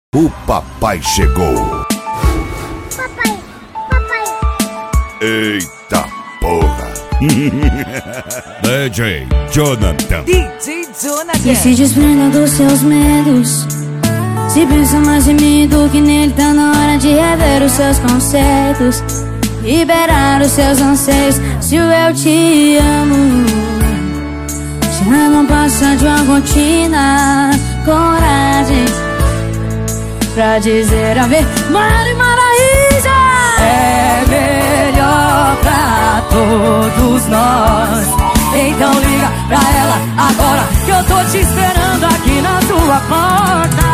O papai chegou. Papai. Eita porra. DJ Jonathan. Que se desprenda dos seus medos. Se pensa mais em mim do que nele, tá na hora de rever os seus conceitos, liberar os seus anseios. Se o eu te amo já não passa de uma rotina, coragem pra dizer a verdade, Maraísa. É melhor pra todos nós. Então liga pra ela agora, que eu tô te esperando aqui na sua porta.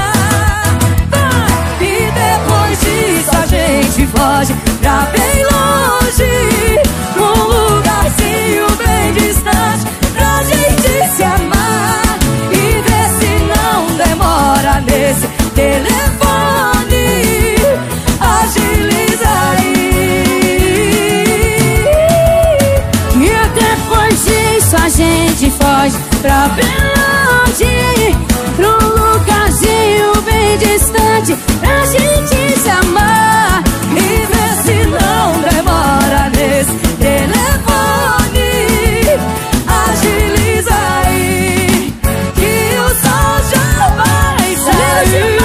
E depois disso a gente foge pra bem longe, num lugarzinho bem distante, pra gente se amar e ver se não demora nesse telefone. Agiliza aí. E depois disso a gente foge pra bem longe, pra um lugarzinho bem distante, pra gente se amar e ver se não demora nesse telefone. Agiliza aí, que o sol já vai sair.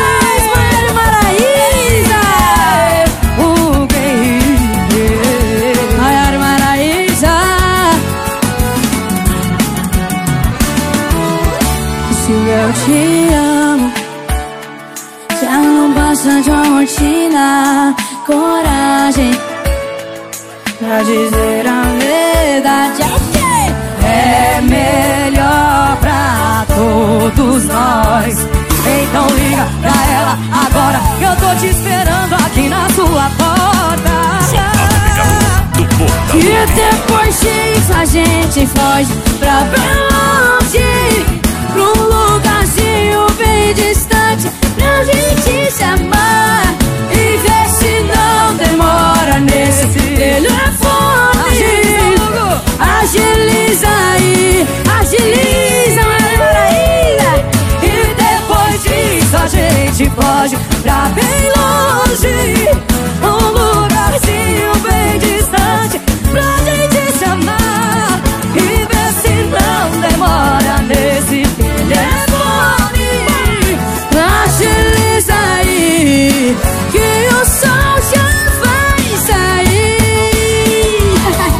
Eu te amo, já não passa de uma rotina, coragem pra dizer a verdade. É melhor pra todos nós. Então liga pra ela agora, que eu tô te esperando aqui na sua porta. E depois disso a gente foge pra bem longe, pra um lugarzinho bem distante, pra gente se amar e ver se não demora nesse telefone. Agiliza aí, agiliza, Maraísa. E depois disso a gente foge pra bem longe, um lugarzinho bem distante, pra gente se amar e ver se não demora nesse telefone. Agiliza aí, que o sol já vai sair.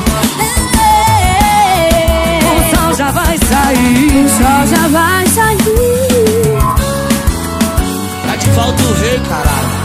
O sol já vai sair. O sol já vai sair. Tá de volta o rei, caralho.